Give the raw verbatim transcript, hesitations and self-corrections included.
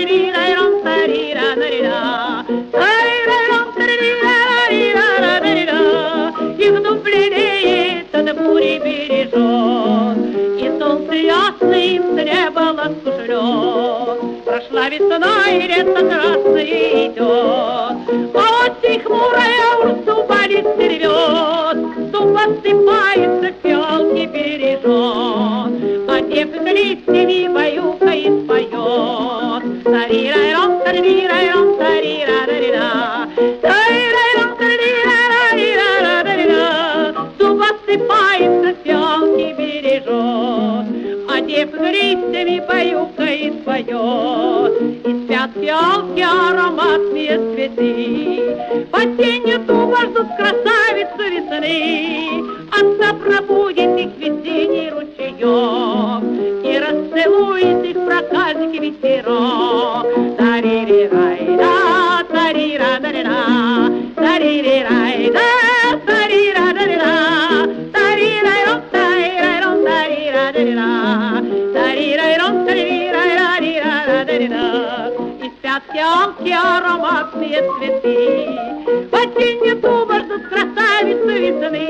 Их дом бледнеет, от бури бережет, и солнце ясный с неба ласку шлет. Прошла весна, и лето красное идет, а осень хмурая урсуба листья рвет, дуб осыпается, фиалки бережет, а девка листьями баюкает, поет. Тарирайрам, тарирайрам, тарирарарира, тарирайрам, тарирарарира, дуб осыпается, фиалки бережет, а девка листьями баюкает, поет. И спят фиалки ароматные цветы, под тенью дуба ждут красавицу весны, отца пробудет их весенний ручеек и расцелует их проказник ветерок. Тари-ри-рай-да, тари-ра-да-ри-да, тари-ри-рай-да, тари-ра-да-ри-да, тари-рай-ром, тари-рай-ром, тари-ра-да-ри-да, тари-рай-ром, тари-ра-да-ри-да. И спят фиалки ароматные цветы, под тенью дуба ждут красавицу весны,